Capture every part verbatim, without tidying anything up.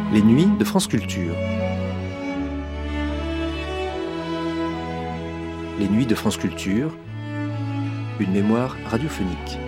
Les nuits de France Culture. Les nuits de France Culture, une mémoire radiophonique.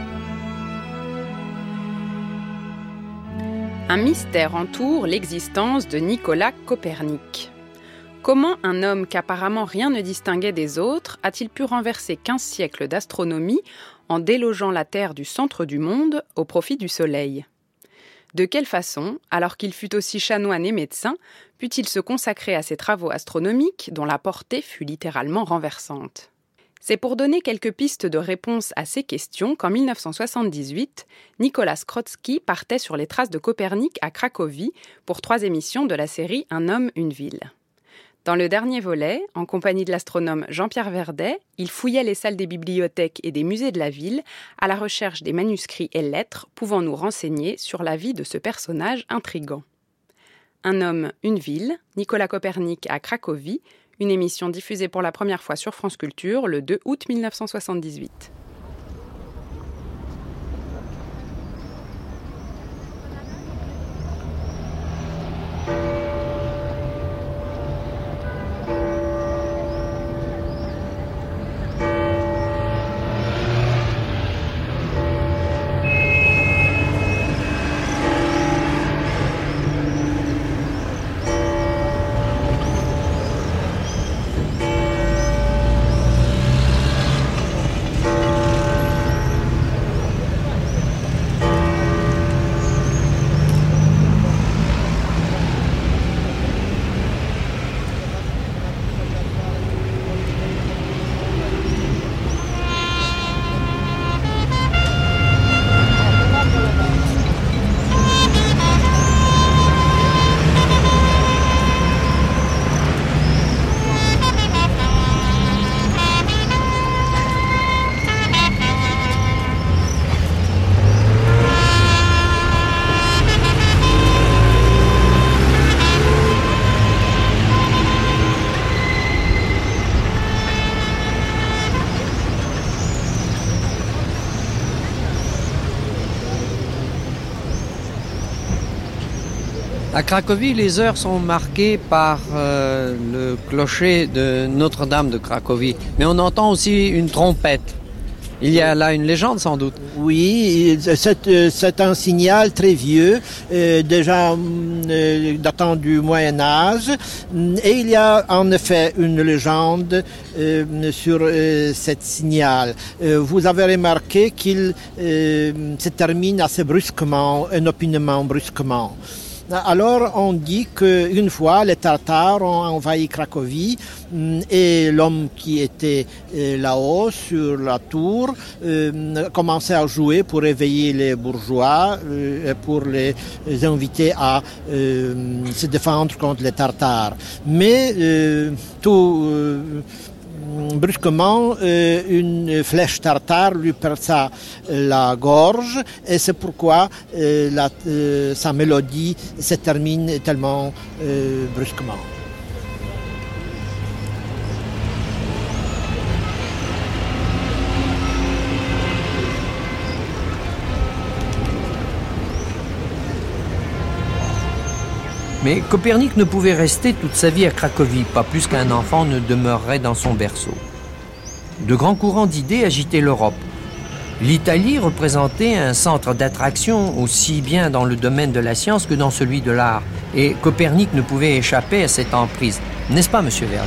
Un mystère entoure l'existence de Nicolas Copernic. Comment un homme qu'apparemment rien ne distinguait des autres a-t-il pu renverser quinze siècles d'astronomie en délogeant la Terre du centre du monde au profit du Soleil ? De quelle façon, alors qu'il fut aussi chanoine et médecin, put-il se consacrer à ses travaux astronomiques dont la portée fut littéralement renversante ? C'est pour donner quelques pistes de réponse à ces questions qu'en dix-neuf cent soixante-dix-huit, Nicolas Krotzki partait sur les traces de Copernic à Cracovie pour trois émissions de la série Un homme, une ville. Dans le dernier volet, en compagnie de l'astronome Jean-Pierre Verdet, il fouillait les salles des bibliothèques et des musées de la ville à la recherche des manuscrits et lettres pouvant nous renseigner sur la vie de ce personnage intrigant. Un homme, une ville, Nicolas Copernic à Cracovie, une émission diffusée pour la première fois sur France Culture le deux août dix-neuf cent soixante-dix-huit. À Cracovie, les heures sont marquées par euh, le clocher de Notre-Dame de Cracovie. Mais on entend aussi une trompette. Il y a là une légende sans doute. Oui, c'est, c'est un signal très vieux, euh, déjà euh, datant du Moyen-Âge. Et il y a en effet une légende euh, sur euh, cet signal. Euh, vous avez remarqué qu'il euh, se termine assez brusquement, inopinément brusquement. Alors on dit qu'une fois les Tartares ont envahi Cracovie et l'homme qui était là-haut sur la tour euh, commençait à jouer pour éveiller les bourgeois et euh, pour les inviter à euh, se défendre contre les Tartares. Mais euh, tout euh, brusquement, euh, une flèche tartare lui perça la gorge et c'est pourquoi euh, la, euh, sa mélodie se termine tellement euh, brusquement. Mais Copernic ne pouvait rester toute sa vie à Cracovie, pas plus qu'un enfant ne demeurerait dans son berceau. De grands courants d'idées agitaient l'Europe. L'Italie représentait un centre d'attraction aussi bien dans le domaine de la science que dans celui de l'art. Et Copernic ne pouvait échapper à cette emprise. N'est-ce pas, monsieur Verdet ?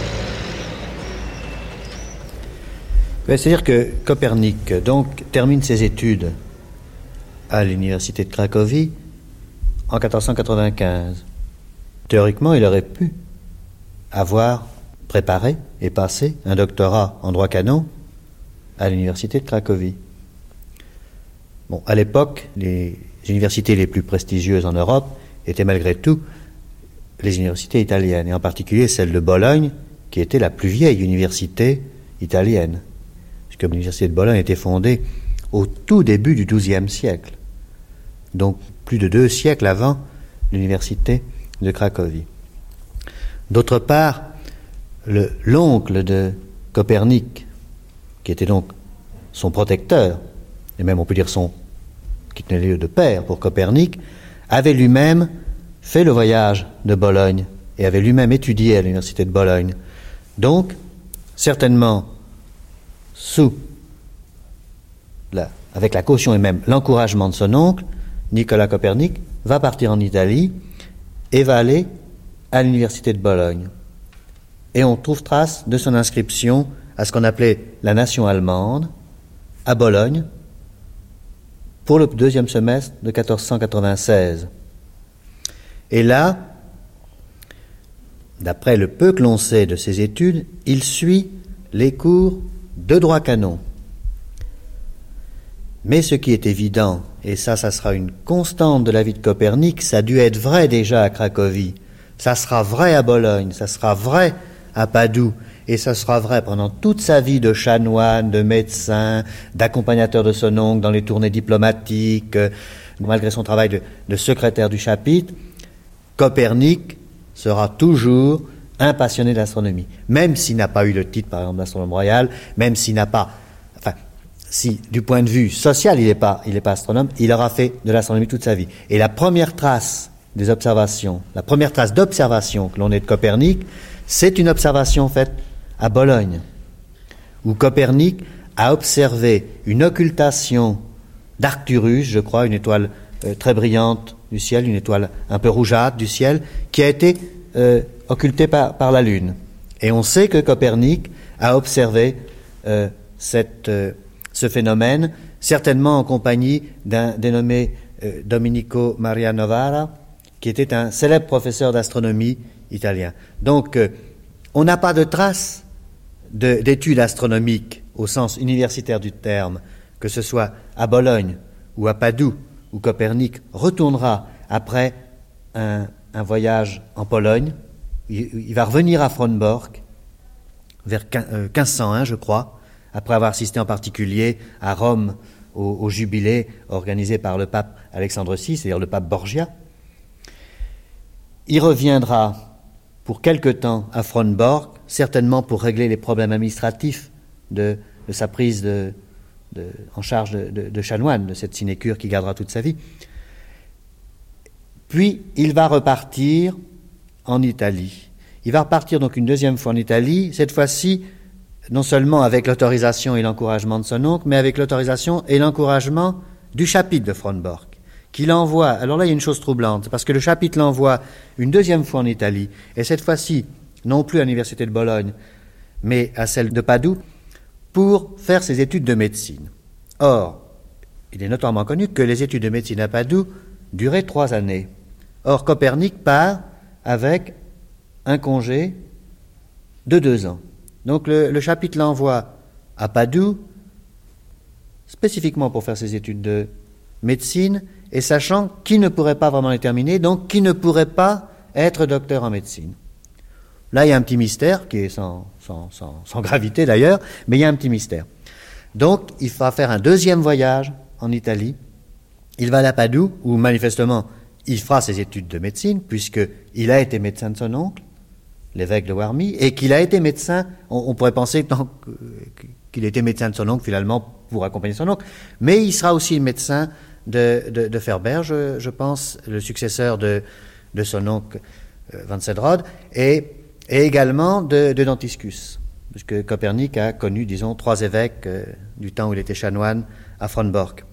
C'est-à-dire que Copernic donc, termine ses études à l'université de Cracovie en quatorze cent quatre-vingt-quinze. Théoriquement, il aurait pu avoir préparé et passé un doctorat en droit canon à l'université de Cracovie. Bon, à l'époque, les universités les plus prestigieuses en Europe étaient malgré tout les universités italiennes, et en particulier celle de Bologne, qui était la plus vieille université italienne, puisque l'université de Bologne était fondée au tout début du douzième siècle, donc plus de deux siècles avant l'université de Cracovie. D'autre part, le, l'oncle de Copernic, qui était donc son protecteur, et même on peut dire son, qui tenait lieu de père pour Copernic, avait lui-même fait le voyage de Bologne et avait lui-même étudié à l'université de Bologne. Donc, certainement, sous la, avec la caution et même l'encouragement de son oncle, Nicolas Copernic va partir en Italie et va aller à l'université de Bologne. Et on trouve trace de son inscription à ce qu'on appelait la nation allemande, à Bologne, pour le deuxième semestre de quatorze cent quatre-vingt-seize. Et là, d'après le peu que l'on sait de ses études, il suit les cours de droit canon. Mais ce qui est évident, et ça, ça sera une constante de la vie de Copernic, ça a dû être vrai déjà à Cracovie, ça sera vrai à Bologne, ça sera vrai à Padoue, et ça sera vrai pendant toute sa vie de chanoine, de médecin, d'accompagnateur de son oncle dans les tournées diplomatiques, euh, malgré son travail de, de secrétaire du chapitre. Copernic sera toujours un passionné d'astronomie, même s'il n'a pas eu le titre, par exemple, d'astronome royal, même s'il n'a pas, enfin, si du point de vue social, il n'est pas, il n'est pas astronome, il aura fait de l'astronomie toute sa vie. Et la première trace des observations, la première trace d'observation que l'on ait de Copernic, c'est une observation faite à Bologne, où Copernic a observé une occultation d'Arcturus, je crois, une étoile euh, très brillante du ciel, une étoile un peu rougeâtre du ciel, qui a été euh, occultée par, par la Lune. Et on sait que Copernic a observé euh, cette, euh, ce phénomène, certainement en compagnie d'un dénommé euh, Domenico Maria Novara, qui était un célèbre professeur d'astronomie italien. Donc, euh, on n'a pas de trace de, d'études astronomiques au sens universitaire du terme, que ce soit à Bologne ou à Padoue, où Copernic retournera après un, un voyage en Pologne. Il, il va revenir à Frauenborg vers quinze cent un, je crois, après avoir assisté en particulier à Rome au, au jubilé organisé par le pape Alexandre six, c'est-à-dire le pape Borgia. Il reviendra pour quelque temps à Frauenborg, certainement pour régler les problèmes administratifs de, de sa prise de, de, en charge de, de, de chanoine, de cette sinécure qu'il gardera toute sa vie. Puis, il va repartir en Italie. Il va repartir donc une deuxième fois en Italie, cette fois-ci, non seulement avec l'autorisation et l'encouragement de son oncle, mais avec l'autorisation et l'encouragement du chapitre de Frauenborg, qui l'envoie. Alors là, il y a une chose troublante, parce que le chapitre l'envoie une deuxième fois en Italie, et cette fois-ci, non plus à l'université de Bologne, mais à celle de Padoue, pour faire ses études de médecine. Or, il est notoirement connu que les études de médecine à Padoue duraient trois années. Or, Copernic part avec un congé de deux ans. Donc, le, le chapitre l'envoie à Padoue, spécifiquement pour faire ses études de médecine, et sachant qu'il ne pourrait pas vraiment les terminer, donc qu'il ne pourrait pas être docteur en médecine. Là, il y a un petit mystère, qui est sans, sans, sans, sans gravité d'ailleurs, mais il y a un petit mystère. Donc, il va faire un deuxième voyage en Italie. Il va à Padoue, où manifestement, il fera ses études de médecine, puisqu'il a été médecin de son oncle, l'évêque de Warmie, et qu'il a été médecin, on, on pourrait penser tant qu'il était médecin de son oncle, finalement, pour accompagner son oncle, mais il sera aussi médecin de, de, de Ferber, je, je pense, le successeur de, de son oncle euh, Van Cedrode, et, et également de, de Dantiscus, puisque Copernic a connu, disons, trois évêques euh, du temps où il était chanoine à Frauenborg.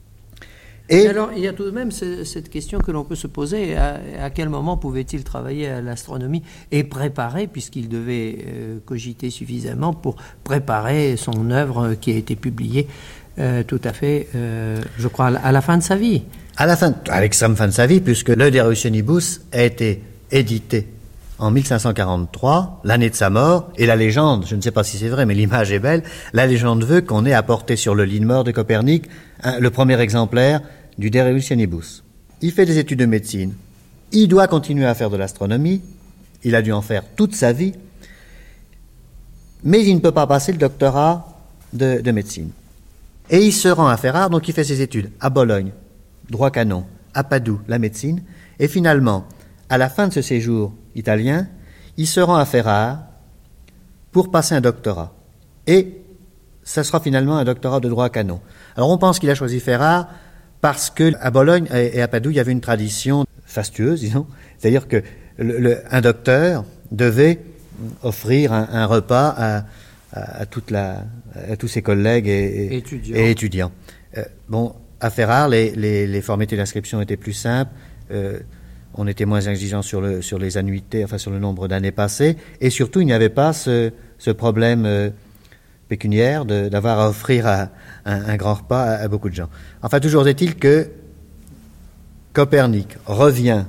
Et alors, il y a tout de même ce, cette question que l'on peut se poser, à, à quel moment pouvait-il travailler à l'astronomie et préparer, puisqu'il devait euh, cogiter suffisamment pour préparer son œuvre qui a été publiée euh, tout à fait, euh, je crois, à la fin de sa vie. À la fin, à l'extrême fin de sa vie, puisque le De Revolutionibus a été édité en mille cinq cent quarante-trois, l'année de sa mort, et la légende, je ne sais pas si c'est vrai, mais l'image est belle, la légende veut qu'on ait apporté sur le lit de mort de Copernic un, le premier exemplaire du De Revolutionibus. Il fait des études de médecine. Il doit continuer à faire de l'astronomie. Il a dû en faire toute sa vie. Mais il ne peut pas passer le doctorat de, de médecine. Et il se rend à Ferrare, donc il fait ses études à Bologne, droit canon, à Padoue, la médecine. Et finalement, à la fin de ce séjour italien, il se rend à Ferrare pour passer un doctorat. Et ça sera finalement un doctorat de droit canon. Alors on pense qu'il a choisi Ferrare parce que à Bologne et à Padoue, il y avait une tradition fastueuse, disons. C'est-à-dire que le, le, un docteur devait offrir un, un repas à, à, à, toute la, à tous ses collègues et, et étudiants. Et étudiants. Euh, bon, à Ferrare, les, les, les formalités d'inscription étaient plus simples. Euh, on était moins exigeant sur, le, sur les annuités, enfin sur le nombre d'années passées. Et surtout, il n'y avait pas ce, ce problème euh, pécuniaire de, d'avoir à offrir à, un, un grand repas à, à beaucoup de gens. Enfin, toujours est-il que Copernic revient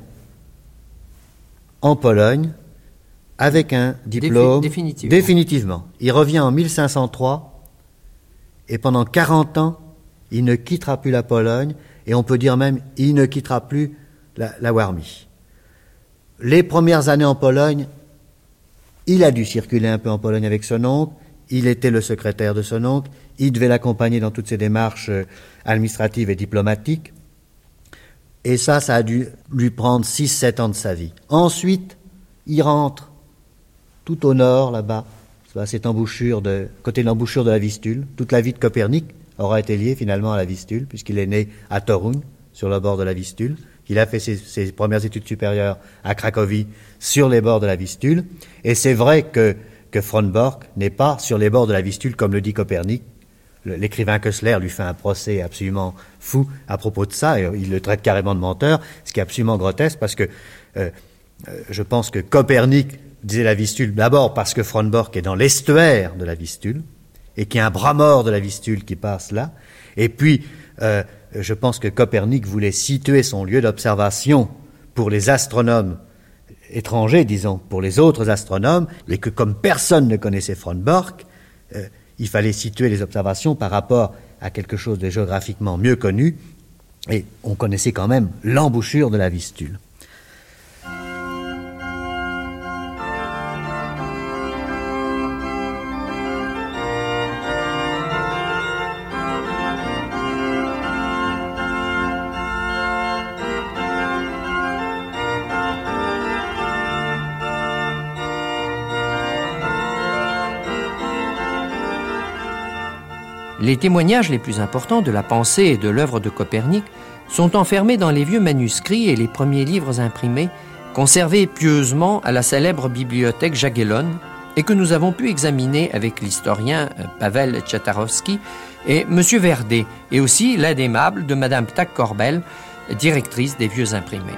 en Pologne avec un diplôme Défi- définitivement. définitivement. Il revient en mille cinq cent trois et pendant quarante ans, il ne quittera plus la Pologne et on peut dire même il ne quittera plus la, la Warmie. Les premières années en Pologne, il a dû circuler un peu en Pologne avec son oncle, il était le secrétaire de son oncle, il devait l'accompagner dans toutes ses démarches administratives et diplomatiques. Et ça, ça a dû lui prendre six sept ans de sa vie. Ensuite, il rentre tout au nord, là-bas, à cette embouchure de, côté de l'embouchure de la Vistule. Toute la vie de Copernic aura été liée finalement à la Vistule, puisqu'il est né à Toruń, sur le bord de la Vistule. Il a fait ses, ses premières études supérieures à Cracovie, sur les bords de la Vistule. Et c'est vrai que, que von Bork n'est pas sur les bords de la Vistule, comme le dit Copernic. L'écrivain Kössler lui fait un procès absolument fou à propos de ça, et il le traite carrément de menteur, ce qui est absolument grotesque, parce que euh, je pense que Copernic disait la Vistule d'abord parce que von Bork est dans l'estuaire de la Vistule, et qu'il y a un bras mort de la Vistule qui passe là, et puis euh, je pense que Copernic voulait situer son lieu d'observation pour les astronomes étrangers, disons, pour les autres astronomes, et que comme personne ne connaissait von Bork, euh, il fallait situer les observations par rapport à quelque chose de géographiquement mieux connu, et on connaissait quand même l'embouchure de la Vistule. Les témoignages les plus importants de la pensée et de l'œuvre de Copernic sont enfermés dans les vieux manuscrits et les premiers livres imprimés, conservés pieusement à la célèbre bibliothèque Jagellonne et que nous avons pu examiner avec l'historien Pavel Tchatarowski et M. Verdet, et aussi l'aide aimable de Mme Ptak-Korbel, directrice des vieux imprimés.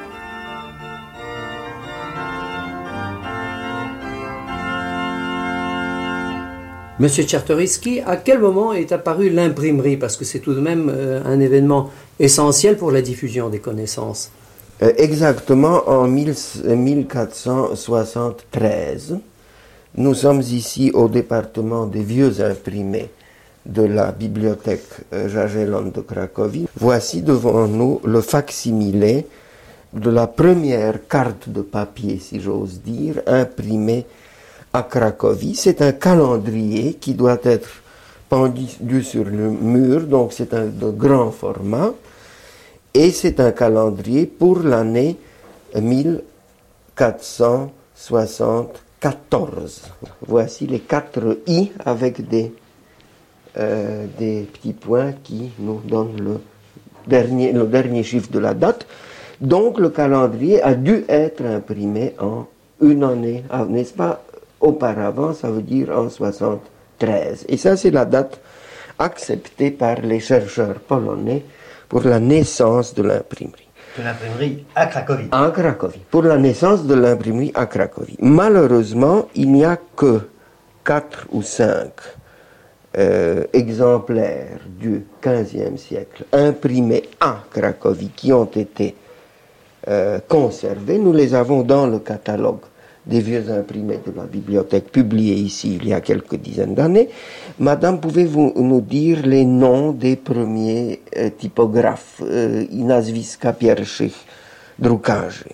Monsieur Czartoryski, à quel moment est apparue l'imprimerie? Parce que c'est tout de même euh, un événement essentiel pour la diffusion des connaissances. Euh, exactement en mille quatre cent soixante-treize. Nous sommes ici au département des vieux imprimés de la bibliothèque euh, Jagellonne de Cracovie. Voici devant nous le facsimilé de la première carte de papier, si j'ose dire, imprimée à Cracovie. C'est un calendrier qui doit être pendu sur le mur, donc c'est un de grand format, et c'est un calendrier pour l'année mille quatre cent soixante-quatorze. Voici les quatre i avec des, euh, des petits points qui nous donnent le dernier, le dernier chiffre de la date. Donc le calendrier a dû être imprimé en une année, n'est-ce pas? Auparavant, ça veut dire en soixante-treize. Et ça, c'est la date acceptée par les chercheurs polonais pour la naissance de l'imprimerie. De l'imprimerie à Cracovie. À Cracovie. Pour la naissance de l'imprimerie à Cracovie. Malheureusement, il n'y a que quatre ou cinq euh, exemplaires du quinzième siècle imprimés à Cracovie qui ont été euh, conservés. Nous les avons dans le catalogue des vieux imprimés de la bibliothèque, publiés ici il y a quelques dizaines d'années. Madame, pouvez-vous nous dire les noms des premiers euh, typographes euh, i nazwiska pierwszych drukarzy?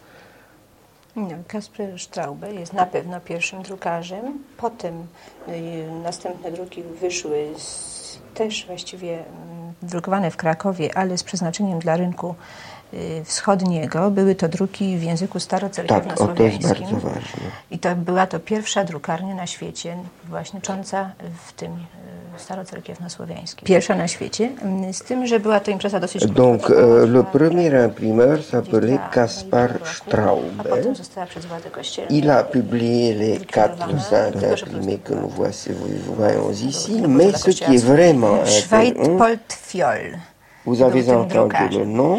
Kasper Straube jest na pewno pierwszym drukarzem. Potem y, następne druki wyszły z też właściwie drukowane w Krakowie, ale z przeznaczeniem dla rynku wschodniego. Były to druki w języku starocerkiewnosłowiańskim. Tak, to jest bardzo ważne. I to była to pierwsza drukarnia na świecie, właśnie cząca w tym starocerkiewnosłowiańskim. Pierwsza na świecie, z tym, że była to impreza dosyć... Donc, euh, le premier imprimeur s'appelait Kaspar Straube. Il a publié les quatre cinq imprimés que nous voyons ici, mais ce qui est vraiment intéressant... Vous avez entendu le nom,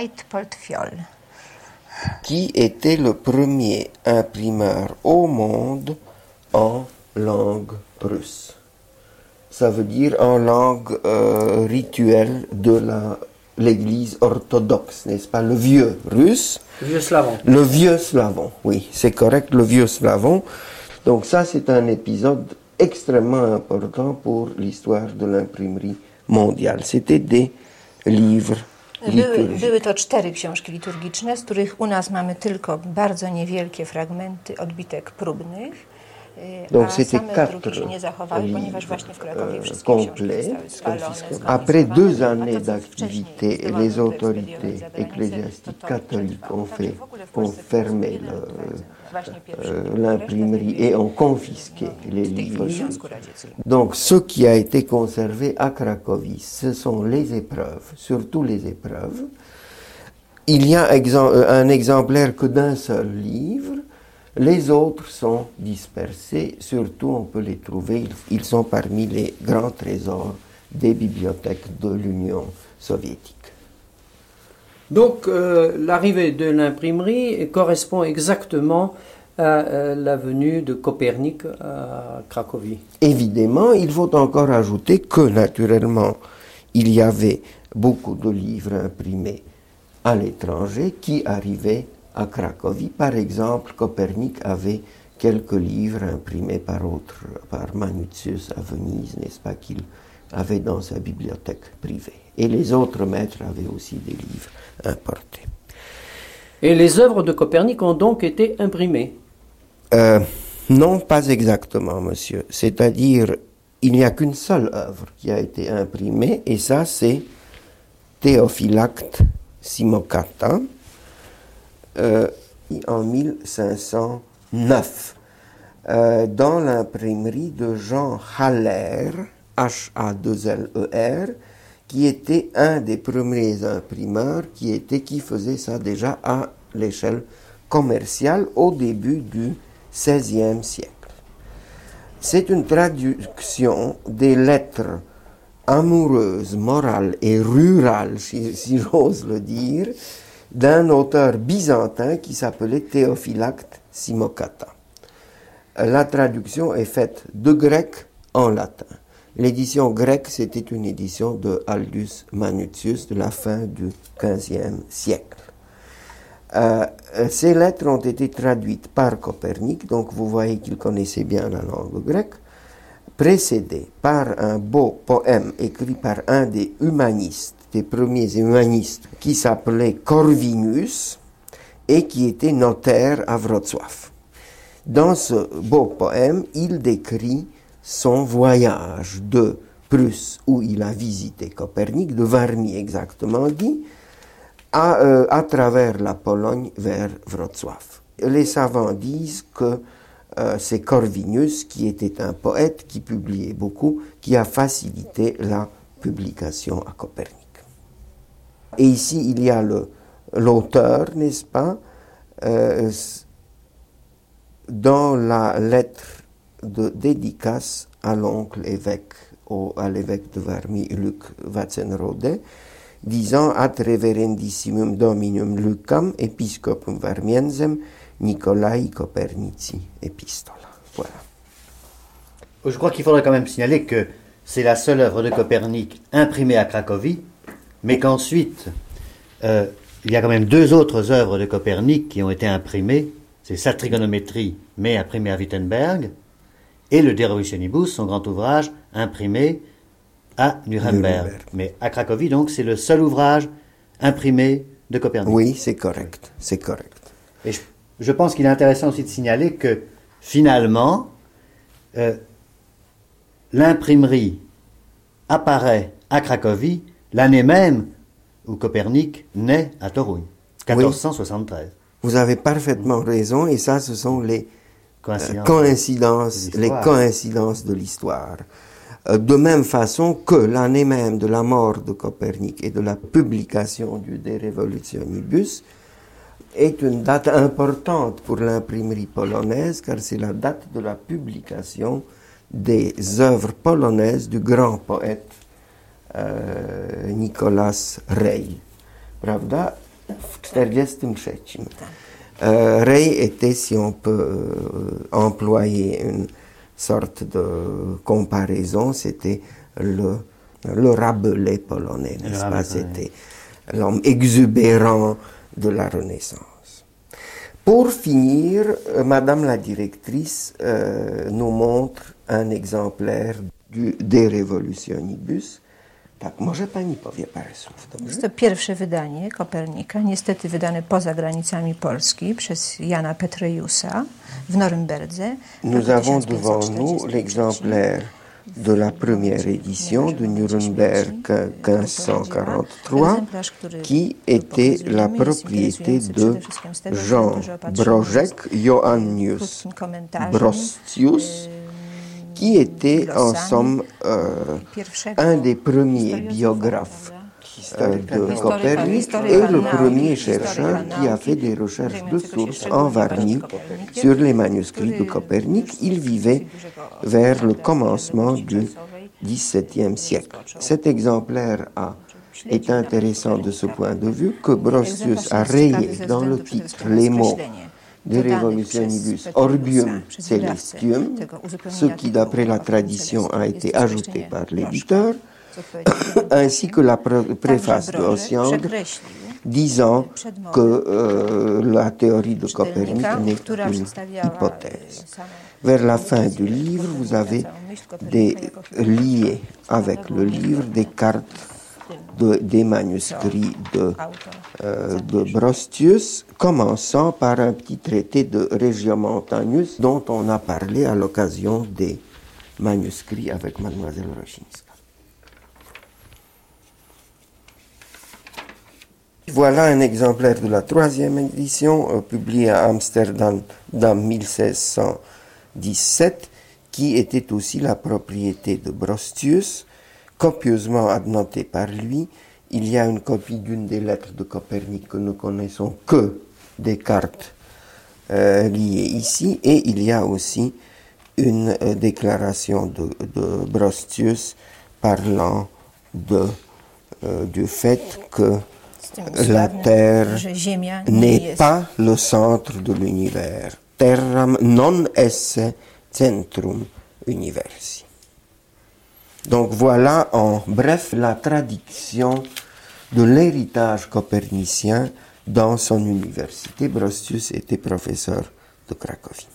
qui était le premier imprimeur au monde en langue russe. Ça veut dire en langue euh, rituelle de la, l'Église orthodoxe, n'est-ce pas? Le vieux russe. Le vieux slavon. Le vieux slavon, oui, c'est correct, le vieux slavon. Donc ça, c'est un épisode extrêmement important pour l'histoire de l'imprimerie mondiale. C'était des livres liturgiques. Były to cztery książki liturgiczne, z których u nas mamy tylko bardzo niewielkie fragmenty odbitek próbnych. Donc c'était quatre livres complets. Après deux années d'activité, les autorités ecclésiastiques catholiques ont fait, ont fermé le, euh, l'imprimerie et ont confisqué les livres. Donc ce qui a été conservé à Cracovie, ce sont les épreuves, surtout les épreuves. Il y a un exemplaire que d'un seul livre. Les autres sont dispersés, surtout on peut les trouver, ils sont parmi les grands trésors des bibliothèques de l'Union soviétique. Donc euh, l'arrivée de l'imprimerie correspond exactement à euh, la venue de Copernic à Cracovie. Évidemment, il faut encore ajouter que naturellement, il y avait beaucoup de livres imprimés à l'étranger qui arrivaient à Cracovie. Par exemple, Copernic avait quelques livres imprimés par autre, par Manutius à Venise, n'est-ce pas, qu'il avait dans sa bibliothèque privée. Et les autres maîtres avaient aussi des livres importés. Et les œuvres de Copernic ont donc été imprimées? euh, Non, pas exactement, monsieur. C'est-à-dire, il n'y a qu'une seule œuvre qui a été imprimée, et ça, c'est Théophylacte Simocatta, Euh, en mille cinq cent neuf, euh, dans l'imprimerie de Jean Haller, H A deux L E R, qui était un des premiers imprimeurs qui, était, qui faisait ça déjà à l'échelle commerciale au début du seizième siècle. C'est une traduction des lettres amoureuses, morales et rurales, si, si j'ose le dire, d'un auteur byzantin qui s'appelait Théophylacte Simocatta. La traduction est faite de grec en latin. L'édition grecque, c'était une édition de Aldus Manutius de la fin du quinzième siècle. Euh, ces lettres ont été traduites par Copernic, donc vous voyez qu'il connaissait bien la langue grecque, précédées par un beau poème écrit par un des humanistes, des premiers humanistes, qui s'appelait Corvinus et qui était notaire à Wrocław. Dans ce beau poème, il décrit son voyage de Prusse, où il a visité Copernic, de Warmie exactement dit, à, euh, à travers la Pologne vers Wrocław. Les savants disent que euh, c'est Corvinus, qui était un poète, qui publiait beaucoup, qui a facilité la publication à Copernic. Et ici, il y a le, l'auteur, n'est-ce pas, euh, dans la lettre de dédicace à l'oncle évêque, au, à l'évêque de Warmie, Luc Watzenrode, disant « Ad reverendissimum dominum Lucam, episcopum Warmiensem, Nicolai Copernici epistola ». Voilà. Je crois qu'il faudrait quand même signaler que c'est la seule œuvre de Copernic imprimée à Cracovie, mais qu'ensuite, euh, il y a quand même deux autres œuvres de Copernic qui ont été imprimées. C'est sa trigonométrie, mais imprimée à Wittenberg, et le De Revolutionibus, son grand ouvrage, imprimé à Nuremberg. Nuremberg. Mais à Cracovie, donc, c'est le seul ouvrage imprimé de Copernic. Oui, c'est correct, c'est correct. Et je, je pense qu'il est intéressant aussi de signaler que, finalement, euh, l'imprimerie apparaît à Cracovie l'année même où Copernic naît à Toruń, quatorze cent soixante-treize. Oui. Vous avez parfaitement raison, et ça, ce sont les coïncidences, euh, coïncidences de les coïncidences de l'histoire. Euh, de même façon que l'année même de la mort de Copernic et de la publication du De Revolutionibus est une date importante pour l'imprimerie polonaise, car c'est la date de la publication des œuvres polonaises du grand poète euh, Nicolas Rey. Prawda? W czterdziestym trzecim. Euh, Rey était, si on peut euh, employer une sorte de comparaison, c'était le, le Rabelais polonais, n'est-ce pas? C'était l'homme exubérant de la Renaissance. Pour finir, euh, Madame la directrice euh, nous montre un exemplaire du De Revolutionibus. Tak, może pani powie parę słów, dobrze? Jest to pierwsze wydanie Kopernika, niestety wydane poza granicami Polski przez Jana Petrejusa w Norymberdze. Nous avons devant nous l'exemplaire de la première édition de Nuremberg quinze cent quarante-trois, qui était la propriété de Jean Brożek Joannius Broscius, qui était en somme euh, un des premiers biographes euh, de Copernic et le premier chercheur qui a fait des recherches de sources en Warmie sur les manuscrits de Copernic. Il vivait vers le commencement du dix-septième siècle. Cet exemplaire a, est intéressant de ce point de vue que Broscius a rayé dans le titre les mots De Revolutionibus Orbium Celestium, ce qui, d'après la tradition, a été ajouté par l'éditeur, ainsi que la préface de Osiander, disant que euh, la théorie de Copernic n'est qu'une hypothèse. Vers la fin du livre, vous avez des, liés avec le livre des cartes de, des manuscrits de, euh, de Broscius, commençant par un petit traité de Regiomontanus dont on a parlé à l'occasion des manuscrits avec Mademoiselle Roszyńska. Voilà un exemplaire de la troisième édition, euh, publié à Amsterdam en mille six cent dix-sept, qui était aussi la propriété de Broscius, copieusement annotée par lui. Il y a une copie d'une des lettres de Copernic que nous connaissons que des cartes euh, liées ici, et il y a aussi une euh, déclaration de, de Broscius parlant de, euh, du fait que la Terre n'est pas le centre de l'univers. Terram non esse centrum universi. Donc voilà en bref la traduction de l'héritage copernicien dans son université. Broscius était professeur de Cracovie.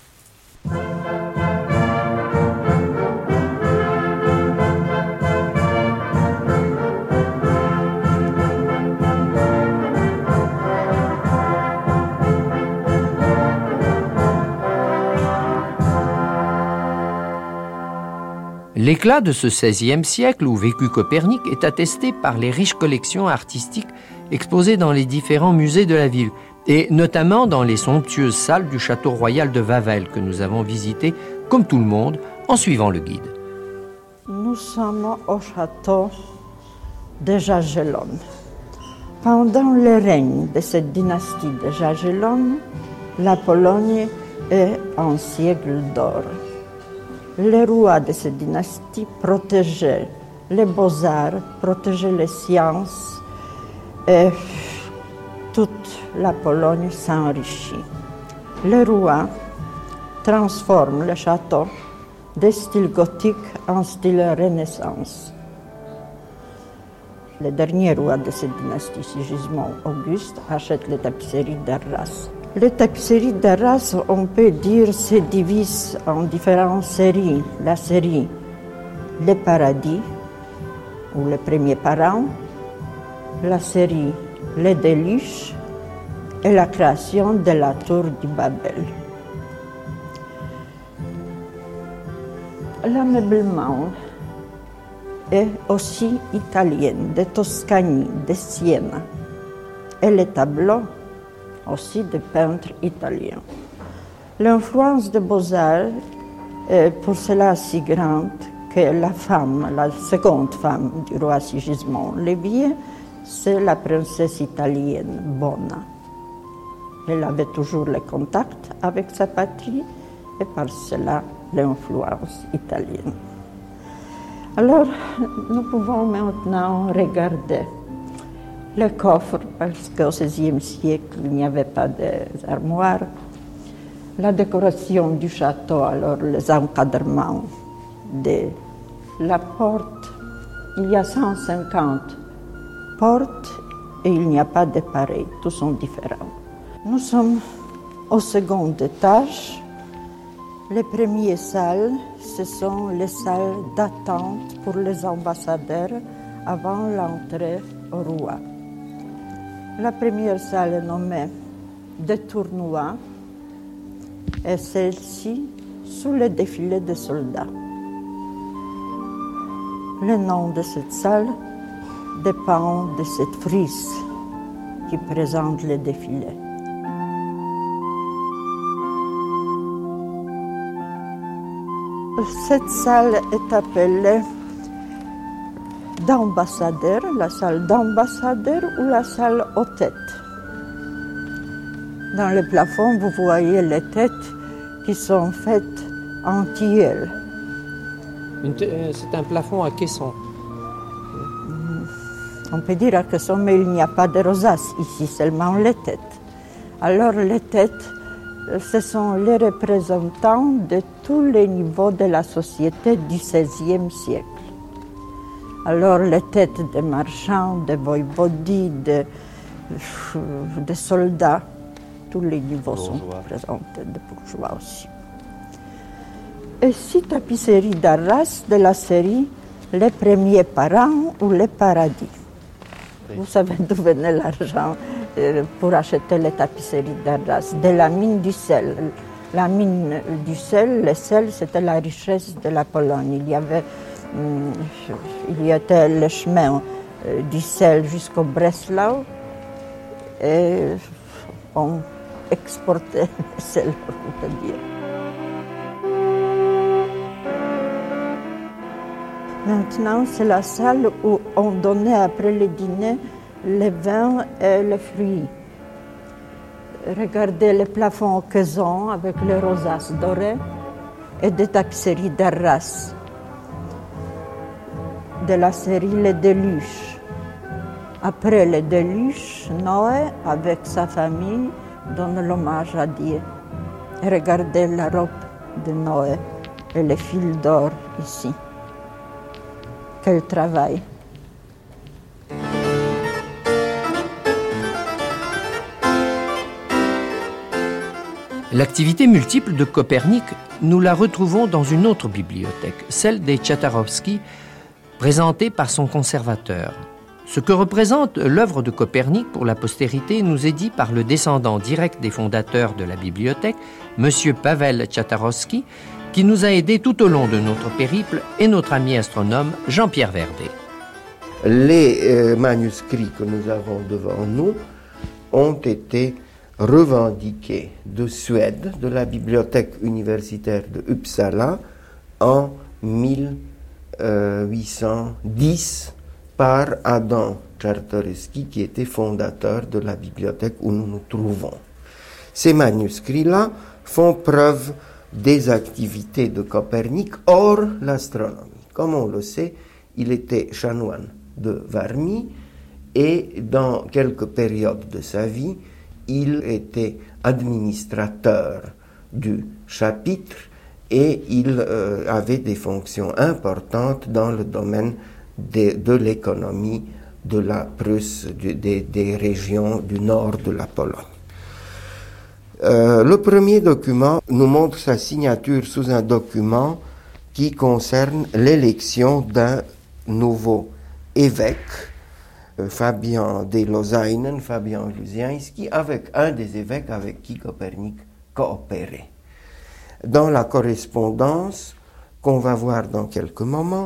L'éclat de ce seizième siècle où vécut Copernic est attesté par les riches collections artistiques exposées dans les différents musées de la ville, et notamment dans les somptueuses salles du château royal de Wawel que nous avons visité, comme tout le monde, en suivant le guide. Nous sommes au château de Jagellonne. Pendant le règne de cette dynastie de Jagellonne, la Pologne est en siècle d'or. Les rois de cette dynastie protégeaient les beaux-arts, protégeaient les sciences, et toute la Pologne s'enrichit. Les rois transforment le château de style gothique en style Renaissance. Le dernier roi de cette dynastie, Sigismond Auguste, achète les tapisseries d'Arras. Les tapisseries d'Arras, on peut dire, se divisent en différentes séries. La série Les Paradis, ou Les Premiers Parents, la série Les Déluges et la création de la Tour du Babel. L'ameublement est aussi italienne, de Toscanie, de Sienne. Et les tableaux aussi de peintres italiens. L'influence de Beaux-Arts est pour cela si grande que la femme, la seconde femme du roi Sigismond Lévy, c'est la princesse italienne Bona. Elle avait toujours le contact avec sa patrie et par cela l'influence italienne. Alors, nous pouvons maintenant regarder le coffre, parce qu'au seizième siècle, il n'y avait pas d'armoire. La décoration du château, alors les encadrements de la porte. Il y a cent cinquante portes et il n'y a pas de pareilles, tous sont différents. Nous sommes au second étage. Les premières salles, ce sont les salles d'attente pour les ambassadeurs avant l'entrée au roi. La première salle est nommée de tournoi et celle-ci sous le défilé des soldats. Le nom de cette salle dépend de cette frise qui présente le défilé. Cette salle est appelée d'ambassadeur, la salle d'ambassadeur ou la salle aux têtes. Dans le plafond, vous voyez les têtes qui sont faites en tilleul. C'est un plafond à caisson. On peut dire à caisson, mais il n'y a pas de rosaces ici, seulement les têtes. Alors les têtes, ce sont les représentants de tous les niveaux de la société du seizième siècle. Alors les têtes des marchands, des voïvodis, des, des soldats, tous les niveaux bourgeois. Sont représentés, des bourgeois aussi. Et six tapisseries d'Arras de la série Les premiers parents ou les paradis. Oui. Vous savez d'où venait l'argent pour acheter les tapisseries d'Arras? De la mine du sel. La mine du sel, le sel, c'était la richesse de la Pologne. Il y avait, hum, il y avait le chemin du sel jusqu'au Breslau et on exportait le sel, on peut dire. Maintenant, c'est la salle où on donnait après le dîner les vins et les fruits. Regardez le plafond au caison avec les rosaces dorées et des tapisseries d'Arras. De la série Les Déluges. Après les Déluges, Noé, avec sa famille, donne l'hommage à Dieu. Et regardez la robe de Noé et les fils d'or ici. Quel travail! L'activité multiple de Copernic, nous la retrouvons dans une autre bibliothèque, celle des Czartoryski, présentée par son conservateur. Ce que représente l'œuvre de Copernic pour la postérité nous est dit par le descendant direct des fondateurs de la bibliothèque, M. Pavel Czartoryski, qui nous a aidés tout au long de notre périple, et notre ami astronome Jean-Pierre Verdet. Les euh, manuscrits que nous avons devant nous ont été revendiqués de Suède, de la bibliothèque universitaire de Uppsala, en mille huit cent dix par Adam Czartoryski, qui était fondateur de la bibliothèque où nous nous trouvons. Ces manuscrits-là font preuve des activités de Copernic hors l'astronomie. Comme on le sait, il était chanoine de Varmy et dans quelques périodes de sa vie, il était administrateur du chapitre et il euh, avait des fonctions importantes dans le domaine de, de l'économie de la Prusse, de, de, des régions du nord de la Pologne. Euh, le premier document nous montre sa signature sous un document qui concerne l'élection d'un nouveau évêque, euh, Fabian de Lozainen, Fabian Luziański, avec un des évêques avec qui Copernic coopérait. Dans la correspondance qu'on va voir dans quelques moments,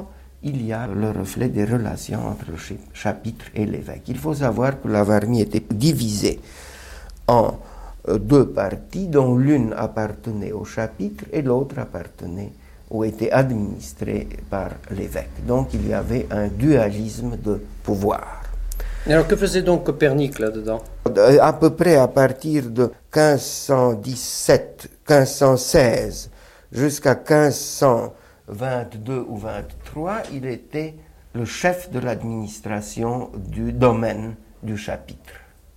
il y a le reflet des relations entre le chapitre et l'évêque. Il faut savoir que la Varmie était divisée en deux parties, dont l'une appartenait au chapitre et l'autre appartenait ou était administrée par l'évêque. Donc il y avait un dualisme de pouvoir. Et alors que faisait donc Copernic là-dedans? À peu près à partir de quinze cent dix-sept, quinze cent seize jusqu'à quinze cent vingt-deux ou vingt-trois, il était le chef de l'administration du domaine du chapitre.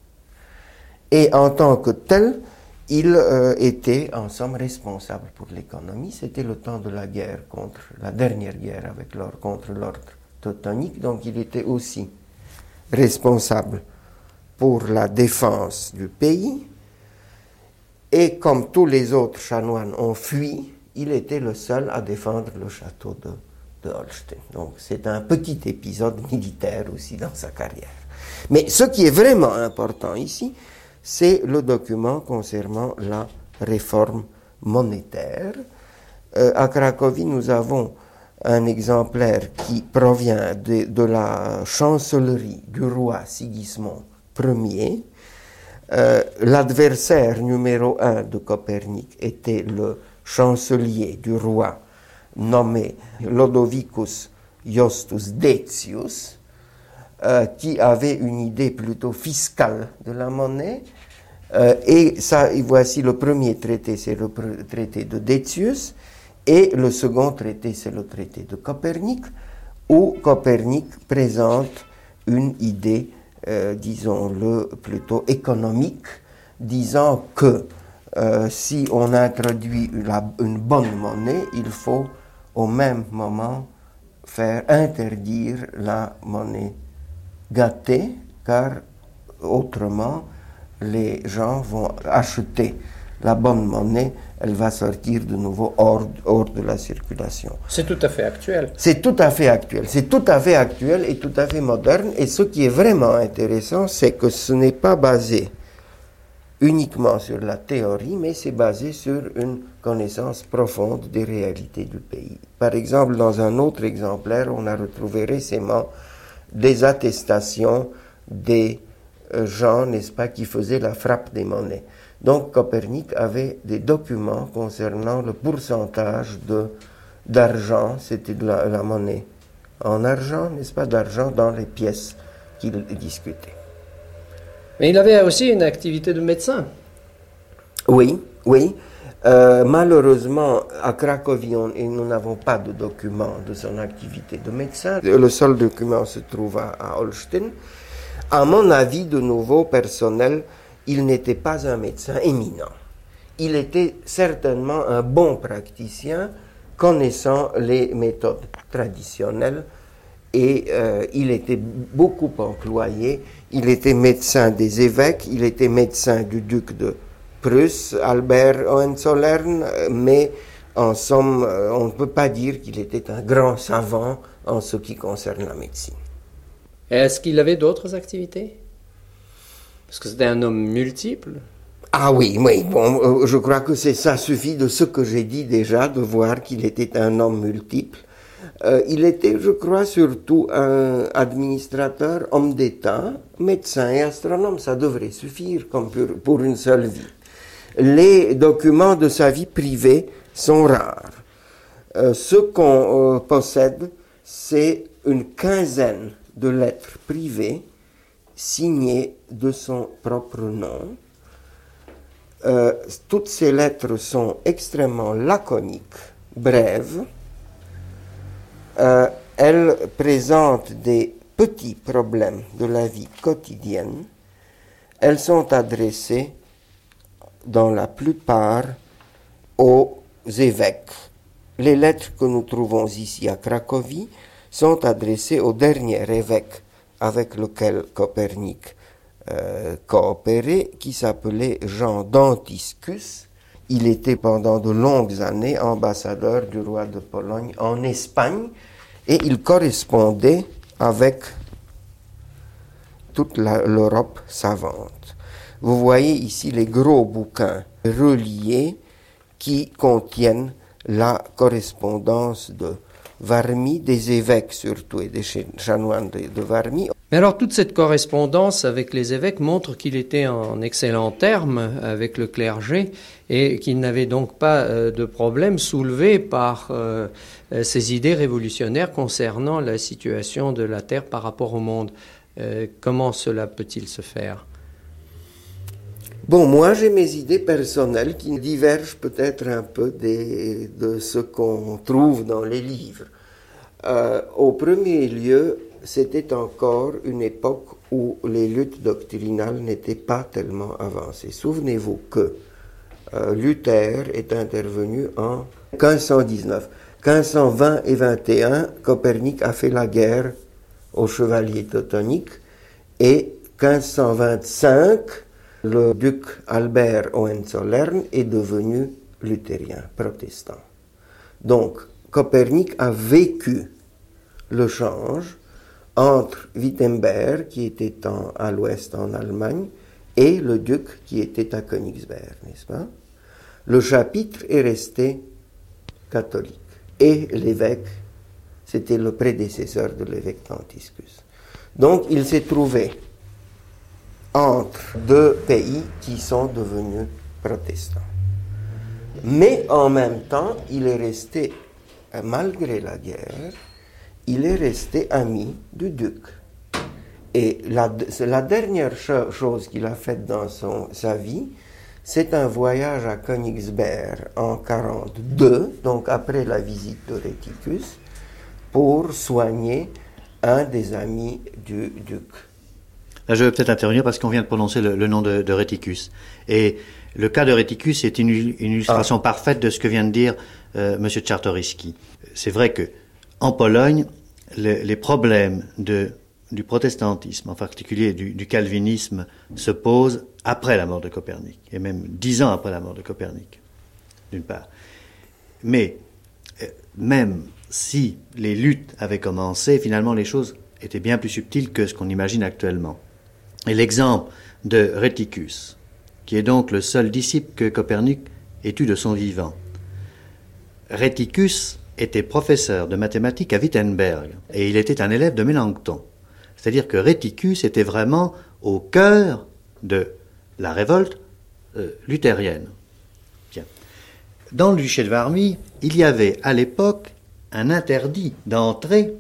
Et en tant que tel, il euh, était en somme responsable pour l'économie. C'était le temps de la guerre contre, la dernière guerre avec l'ordre, contre l'ordre teutonique, donc il était aussi responsable pour la défense du pays. Et comme tous les autres chanoines ont fui, il était le seul à défendre le château de, de Holstein. Donc c'est un petit épisode militaire aussi dans sa carrière. Mais ce qui est vraiment important ici, c'est le document concernant la réforme monétaire. Euh, à Cracovie, nous avons un exemplaire qui provient de, de la chancellerie du roi Sigismond Ier. Euh, l'adversaire numéro un de Copernic était le chancelier du roi nommé Lodovicus Iustus Decius, euh, qui avait une idée plutôt fiscale de la monnaie. Euh, et ça, et voici le premier traité, c'est le pr- traité de Decius, et le second traité, c'est le traité de Copernic, où Copernic présente une idée, euh, disons-le, plutôt économique, disant que euh, si on introduit la, une bonne monnaie, il faut au même moment faire interdire la monnaie gâtée, car autrement, les gens vont acheter la bonne monnaie, elle va sortir de nouveau hors, hors de la circulation. C'est tout à fait actuel. C'est tout à fait actuel. C'est tout à fait actuel et tout à fait moderne. Et ce qui est vraiment intéressant, c'est que ce n'est pas basé uniquement sur la théorie, mais c'est basé sur une connaissance profonde des réalités du pays. Par exemple, dans un autre exemplaire, on a retrouvé récemment des attestations des gens, n'est-ce pas, qui faisaient la frappe des monnaies. Donc Copernic avait des documents concernant le pourcentage de, d'argent, c'était de la, la monnaie en argent, n'est-ce pas, d'argent dans les pièces qu'il discutait. Mais il avait aussi une activité de médecin. Oui, oui. Euh, malheureusement, à Cracovie, on, et nous n'avons pas de document de son activité de médecin. Le seul document se trouve à, à Holstein. À mon avis, de nouveau, personnel, il n'était pas un médecin éminent. Il était certainement un bon praticien, connaissant les méthodes traditionnelles, et euh, il était beaucoup employé. Il était médecin des évêques, il était médecin du duc de Prusse, Albert Hohenzollern, mais en somme, on ne peut pas dire qu'il était un grand savant en ce qui concerne la médecine. Est-ce qu'il avait d'autres activités? Parce que c'était un homme multiple. Ah oui, oui, bon, je crois que c'est ça suffit de ce que j'ai dit déjà, de voir qu'il était un homme multiple. Euh, il était, je crois, surtout un administrateur, homme d'État, médecin et astronome. Ça devrait suffire comme pour, pour une seule vie. Les documents de sa vie privée sont rares. Euh, ce qu'on euh, possède, c'est une quinzaine de lettres privées signées de son propre nom. Euh, toutes ces lettres sont extrêmement laconiques, brèves. Euh, elles présentent des petits problèmes de la vie quotidienne. Elles sont adressées, dans la plupart, aux évêques. Les lettres que nous trouvons ici à Cracovie sont adressées au dernier évêque avec lequel Copernic euh, coopérait, qui s'appelait Jean d'Antiscus. Il était pendant de longues années ambassadeur du roi de Pologne en Espagne et il correspondait avec toute la, l'Europe savante. Vous voyez ici les gros bouquins reliés qui contiennent la correspondance de Varmy, des évêques surtout et des chanoines de, de Varmy. Mais alors toute cette correspondance avec les évêques montre qu'il était en excellents termes avec le clergé et qu'il n'avait donc pas euh, de problème soulevé par euh, ces idées révolutionnaires concernant la situation de la terre par rapport au monde. Euh, comment cela peut-il se faire ? Bon, moi j'ai mes idées personnelles qui divergent peut-être un peu des, de ce qu'on trouve dans les livres. Euh, au premier lieu, c'était encore une époque où les luttes doctrinales n'étaient pas tellement avancées. Souvenez-vous que euh, Luther est intervenu en quinze cent dix-neuf. quinze cent vingt et vingt et un, Copernic a fait la guerre aux chevaliers teutoniques et quinze cent vingt-cinq, le duc Albert Hohenzollern est devenu luthérien, protestant. Donc, Copernic a vécu le change entre Wittenberg, qui était en, à l'ouest en Allemagne, et le duc qui était à Königsberg, n'est-ce pas? Le chapitre est resté catholique. Et l'évêque, c'était le prédécesseur de l'évêque Tantiscus. Donc, il s'est trouvé entre deux pays qui sont devenus protestants. Mais en même temps, il est resté, malgré la guerre, il est resté ami du duc. Et la, c'est la dernière chose qu'il a faite dans son, sa vie, c'est un voyage à Königsberg en quarante-deux, donc après la visite de Rhéticus, pour soigner un des amis du duc. Là, je vais peut-être intervenir parce qu'on vient de prononcer le, le nom de, de Rhéticus. Et le cas de Rhéticus est une, une illustration ah. parfaite de ce que vient de dire euh, M. Czartoryski. C'est vrai que en Pologne, le, les problèmes de, du protestantisme, en particulier du, du calvinisme, se posent après la mort de Copernic, et même dix ans après la mort de Copernic, d'une part. Mais euh, même si les luttes avaient commencé, finalement les choses étaient bien plus subtiles que ce qu'on imagine actuellement. Et l'exemple de Rhéticus, qui est donc le seul disciple que Copernic ait eu de son vivant. Rhéticus était professeur de mathématiques à Wittenberg, et il était un élève de Mélenchon. C'est-à-dire que Rhéticus était vraiment au cœur de la révolte euh, luthérienne. Bien. Dans le duché de Varmy, il y avait à l'époque un interdit d'entrée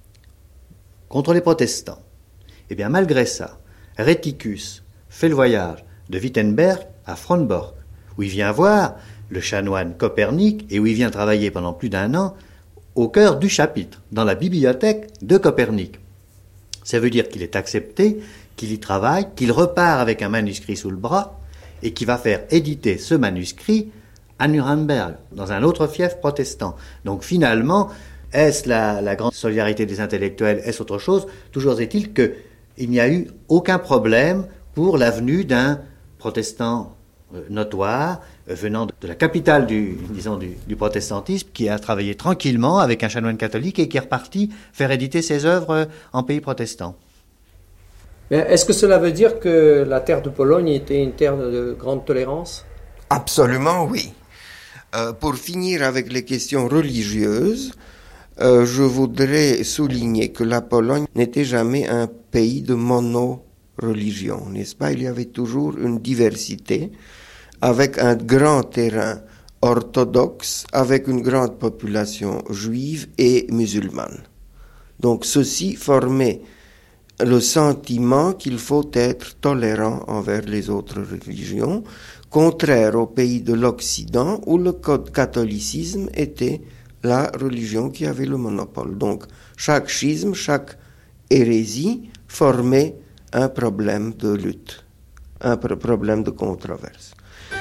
contre les protestants. Et bien malgré ça, Rhéticus fait le voyage de Wittenberg à Frauenborg, où il vient voir le chanoine Copernic et où il vient travailler pendant plus d'un an au cœur du chapitre, dans la bibliothèque de Copernic. Ça veut dire qu'il est accepté, qu'il y travaille, qu'il repart avec un manuscrit sous le bras et qu'il va faire éditer ce manuscrit à Nuremberg, dans un autre fief protestant. Donc finalement, est-ce la, la grande solidarité des intellectuels, est-ce autre chose? Toujours est-il qu'il n'y a eu aucun problème pour la venue d'un protestant euh, notoire euh, venant de, de la capitale du, disons, du, du protestantisme, qui a travaillé tranquillement avec un chanoine catholique et qui est reparti faire éditer ses œuvres euh, en pays protestant. Mais est-ce que cela veut dire que la terre de Pologne était une terre de grande tolérance? Absolument oui. Euh, pour finir avec les questions religieuses, euh, je voudrais souligner que la Pologne n'était jamais un pays de mono-religion, n'est-ce pas? Il y avait toujours une diversité, avec un grand terrain orthodoxe, avec une grande population juive et musulmane. Donc ceci formait le sentiment qu'il faut être tolérant envers les autres religions, contraire aux pays de l'Occident où le catholicisme était la religion qui avait le monopole. Donc chaque schisme, chaque hérésie formait un problème de lutte, un problème de controverse.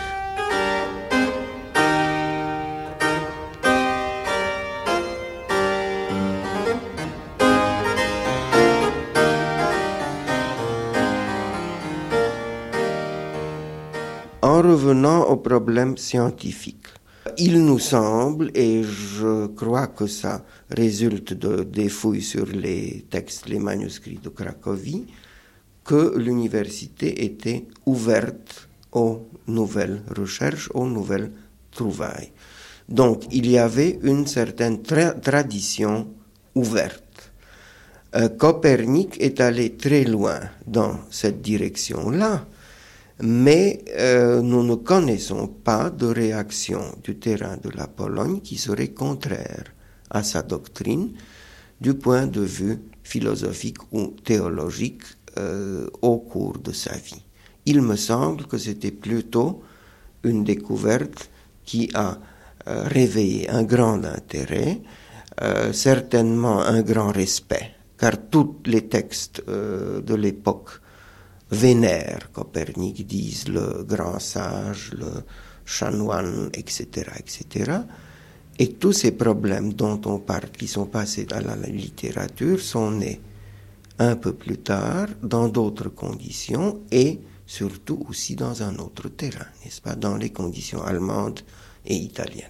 En revenant au problème scientifique, il nous semble, et je crois que ça résulte de, des fouilles sur les textes, les manuscrits de Cracovie, que l'université était ouverte aux nouvelles recherches, aux nouvelles trouvailles. Donc il y avait une certaine tra- tradition ouverte. Euh, Copernic est allé très loin dans cette direction-là, mais euh, nous ne connaissons pas de réaction du terrain de la Pologne qui serait contraire à sa doctrine du point de vue philosophique ou théologique euh, au cours de sa vie. Il me semble que c'était plutôt une découverte qui a euh, réveillé un grand intérêt, euh, certainement un grand respect, car tous les textes euh, de l'époque vénèrent Copernic, disent le grand sage, le chanoine, et cetera, et cetera. Et tous ces problèmes dont on parle, qui sont passés dans la littérature, sont nés un peu plus tard, dans d'autres conditions, et surtout aussi dans un autre terrain, n'est-ce pas, dans les conditions allemandes et italiennes.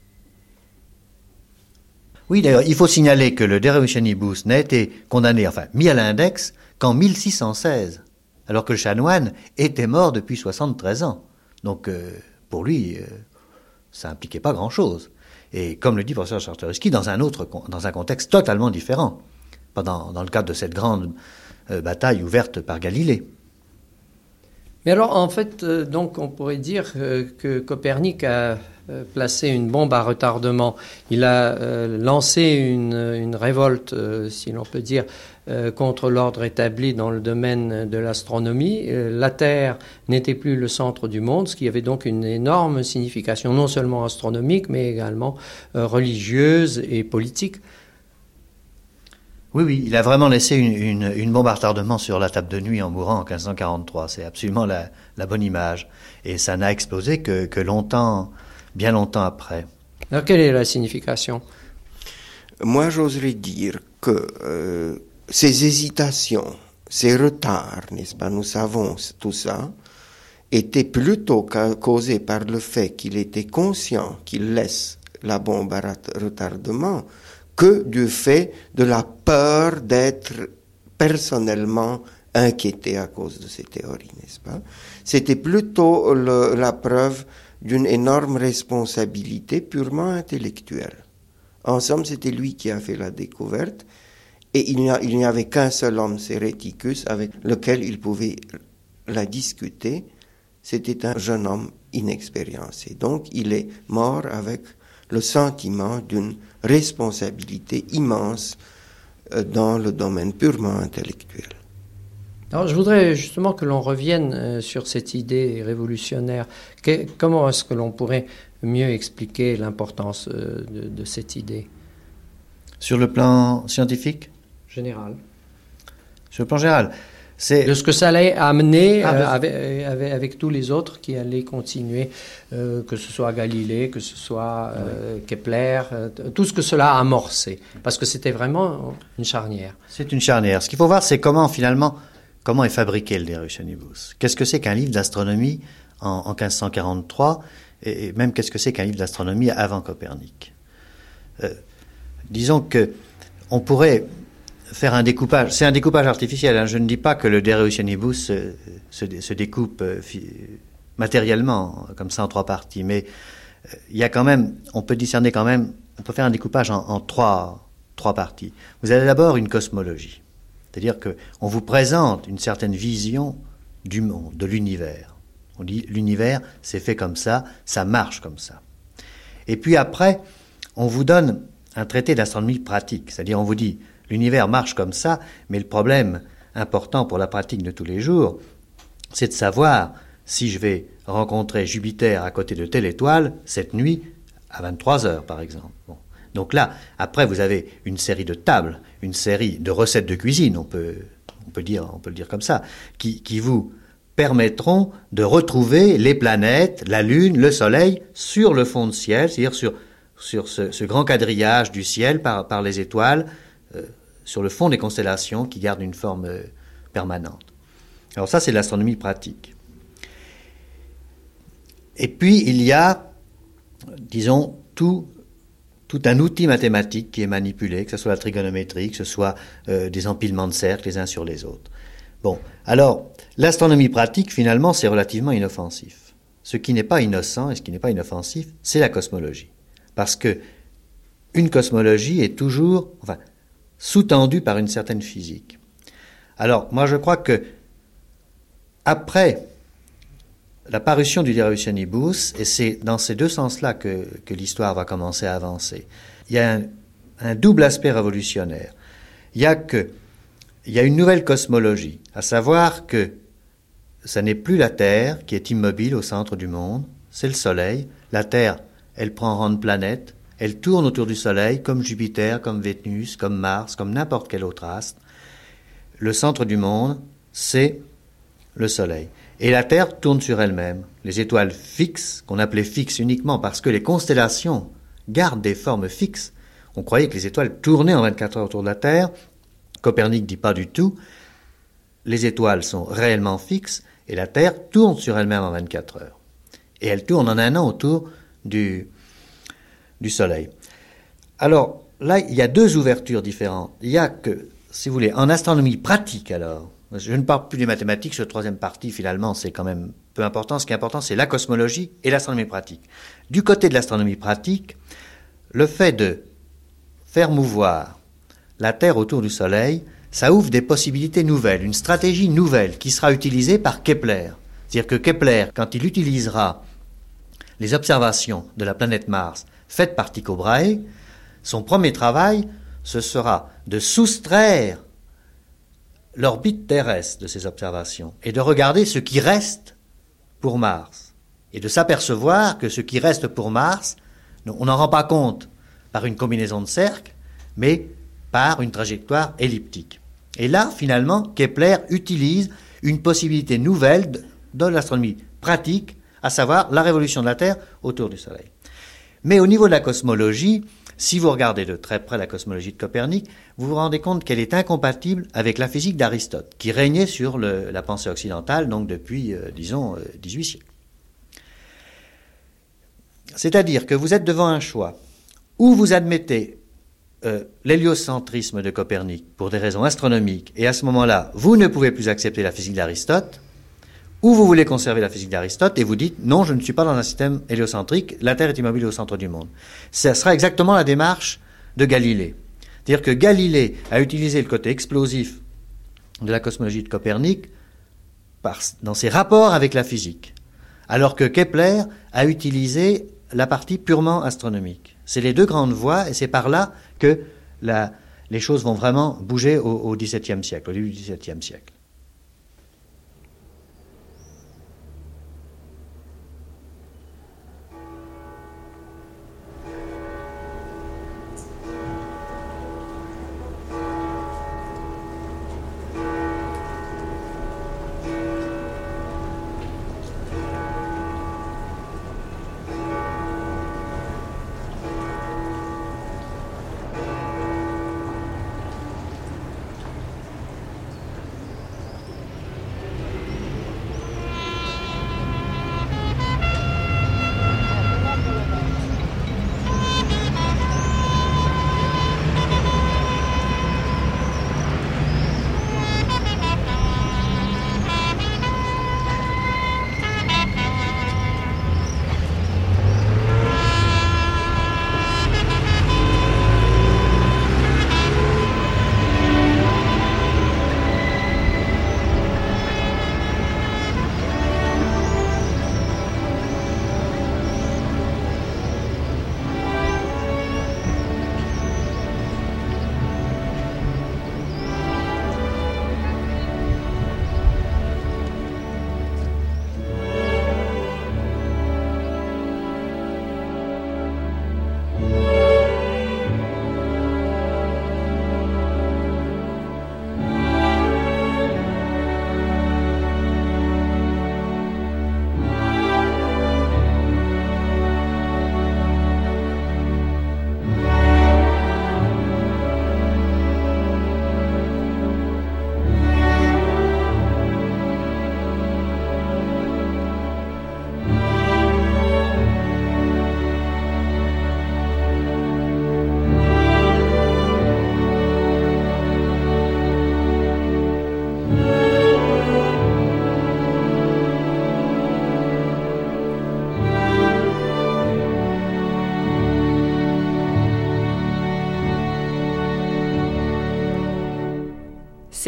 Oui, d'ailleurs, il faut signaler que le De Revolutionibus n'a été condamné, enfin mis à l'index, qu'en mille six cent seize, alors que le chanoine était mort depuis soixante-treize ans. Donc, euh, pour lui, euh, ça n'impliquait pas grand-chose. Et comme le dit le professeur Czartoryski, dans un autre, dans un contexte totalement différent, pas dans, dans le cadre de cette grande euh, bataille ouverte par Galilée. Mais alors, en fait, euh, donc, on pourrait dire euh, que Copernic a euh, placé une bombe à retardement. Il a euh, lancé une, une révolte, euh, si l'on peut dire, euh, contre l'ordre établi dans le domaine de l'astronomie. Euh, la Terre n'était plus le centre du monde, ce qui avait donc une énorme signification, non seulement astronomique, mais également euh, religieuse et politique. Oui, oui, il a vraiment laissé une, une, une bombe à retardement sur la table de nuit en mourant en quinze cent quarante-trois. C'est absolument la, la bonne image. Et ça n'a explosé que, que longtemps, bien longtemps après. Alors, quelle est la signification ? Moi, j'oserais dire que euh, ces hésitations, ces retards, n'est-ce pas, nous savons tout ça, étaient plutôt ca- causés par le fait qu'il était conscient qu'il laisse la bombe à retardement que du fait de la peur d'être personnellement inquiété à cause de ces théories, n'est-ce pas? C'était plutôt le, la preuve d'une énorme responsabilité purement intellectuelle. En somme, c'était lui qui a fait la découverte, et il n'y, a, il n'y avait qu'un seul homme, c'est Rheticus, avec lequel il pouvait la discuter. C'était un jeune homme inexpériencé. Donc, il est mort avec le sentiment d'une responsabilité immense dans le domaine purement intellectuel. Alors, je voudrais justement que l'on revienne euh, sur cette idée révolutionnaire. Que, comment est-ce que l'on pourrait mieux expliquer l'importance euh, de, de cette idée ? Sur le plan scientifique ? Général. Sur le plan général. C'est... De ce que ça allait amener ah, euh, avec, avec, avec tous les autres qui allaient continuer, euh, que ce soit Galilée, que ce soit euh, oui. Kepler, euh, tout ce que cela a amorcé. Parce que c'était vraiment une charnière. C'est une charnière. Ce qu'il faut voir, c'est comment finalement, comment est fabriqué le De Revolutionibus. Qu'est-ce que c'est qu'un livre d'astronomie en, en quinze cent quarante-trois, et, et même qu'est-ce que c'est qu'un livre d'astronomie avant Copernic. Euh, disons que on pourrait faire un découpage, c'est un découpage artificiel, hein. Je ne dis pas que le De Revolutionibus se, se, se découpe euh, matériellement, comme ça en trois parties, mais euh, il y a quand même, on peut discerner quand même, on peut faire un découpage en, en trois, trois parties. Vous avez d'abord une cosmologie, c'est-à-dire qu'on vous présente une certaine vision du monde, de l'univers. On dit l'univers, c'est fait comme ça, ça marche comme ça. Et puis après, on vous donne un traité d'astronomie pratique, c'est-à-dire on vous dit, l'univers marche comme ça, mais le problème important pour la pratique de tous les jours, c'est de savoir si je vais rencontrer Jupiter à côté de telle étoile cette nuit à vingt-trois heures, par exemple. Bon. Donc là, après, vous avez une série de tables, une série de recettes de cuisine, on peut, on peut, dire, on peut le dire comme ça, qui, qui vous permettront de retrouver les planètes, la Lune, le Soleil, sur le fond de ciel, c'est-à-dire sur, sur ce, ce grand quadrillage du ciel par, par les étoiles, euh, sur le fond des constellations qui gardent une forme euh, permanente. Alors ça, c'est l'astronomie pratique. Et puis, il y a, disons, tout, tout un outil mathématique qui est manipulé, que ce soit la trigonométrie, que ce soit euh, des empilements de cercles les uns sur les autres. Bon, alors, l'astronomie pratique, finalement, c'est relativement inoffensif. Ce qui n'est pas innocent et ce qui n'est pas inoffensif, c'est la cosmologie. parce que une cosmologie est toujours, enfin, sous-tendue par une certaine physique. Alors, moi je crois que après la parution du Diarius et c'est dans ces deux sens-là que, que l'histoire va commencer à avancer, il y a un, un double aspect révolutionnaire. Il y a que, il y a une nouvelle cosmologie, à savoir que ça n'est plus la Terre qui est immobile au centre du monde, c'est le Soleil. La Terre, elle prend rang de planète, elle tourne autour du Soleil comme Jupiter, comme Vénus, comme Mars, comme n'importe quel autre astre. Le centre du monde, c'est le Soleil. Et la Terre tourne sur elle-même. Les étoiles fixes, qu'on appelait fixes uniquement parce que les constellations gardent des formes fixes. On croyait que les étoiles tournaient en vingt-quatre heures autour de la Terre. Copernic ne dit pas du tout. Les étoiles sont réellement fixes et la Terre tourne sur elle-même en vingt-quatre heures. Et elle tourne en un an autour du, du Soleil. Alors, là, il y a deux ouvertures différentes. Il y a que, si vous voulez, en astronomie pratique, alors, je ne parle plus des mathématiques, cette troisième partie, finalement, c'est quand même peu important. Ce qui est important, c'est la cosmologie et l'astronomie pratique. Du côté de l'astronomie pratique, le fait de faire mouvoir la Terre autour du Soleil, ça ouvre des possibilités nouvelles, une stratégie nouvelle qui sera utilisée par Kepler. C'est-à-dire que Kepler, quand il utilisera les observations de la planète Mars faites par Tycho Brahe, son premier travail, ce sera de soustraire l'orbite terrestre de ces observations et de regarder ce qui reste pour Mars. Et de s'apercevoir que ce qui reste pour Mars, on n'en rend pas compte par une combinaison de cercles, mais par une trajectoire elliptique. Et là, finalement, Kepler utilise une possibilité nouvelle de, de l'astronomie pratique, à savoir la révolution de la Terre autour du Soleil. Mais au niveau de la cosmologie, si vous regardez de très près la cosmologie de Copernic, vous vous rendez compte qu'elle est incompatible avec la physique d'Aristote, qui régnait sur le, la pensée occidentale, donc depuis, euh, disons, euh, dix-huit siècles. C'est-à-dire que vous êtes devant un choix, où vous admettez euh, l'héliocentrisme de Copernic pour des raisons astronomiques, et à ce moment-là, vous ne pouvez plus accepter la physique d'Aristote, ou vous voulez conserver la physique d'Aristote et vous dites « Non, je ne suis pas dans un système héliocentrique, la Terre est immobile au centre du monde ». Ça sera exactement la démarche de Galilée. C'est-à-dire que Galilée a utilisé le côté explosif de la cosmologie de Copernic par, dans ses rapports avec la physique, alors que Kepler a utilisé la partie purement astronomique. C'est les deux grandes voies et c'est par là que la, les choses vont vraiment bouger au, au dix-septième siècle, au début du dix-septième siècle.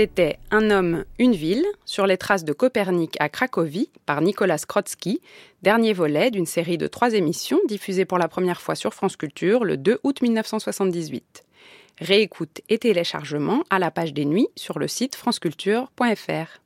C'était Un homme, une ville, sur les traces de Copernic à Cracovie par Nicolas Skrotsky, dernier volet d'une série de trois émissions diffusées pour la première fois sur France Culture le deux août mille neuf cent soixante-dix-huit. Réécoute et téléchargement à la page des nuits sur le site franceculture point f r.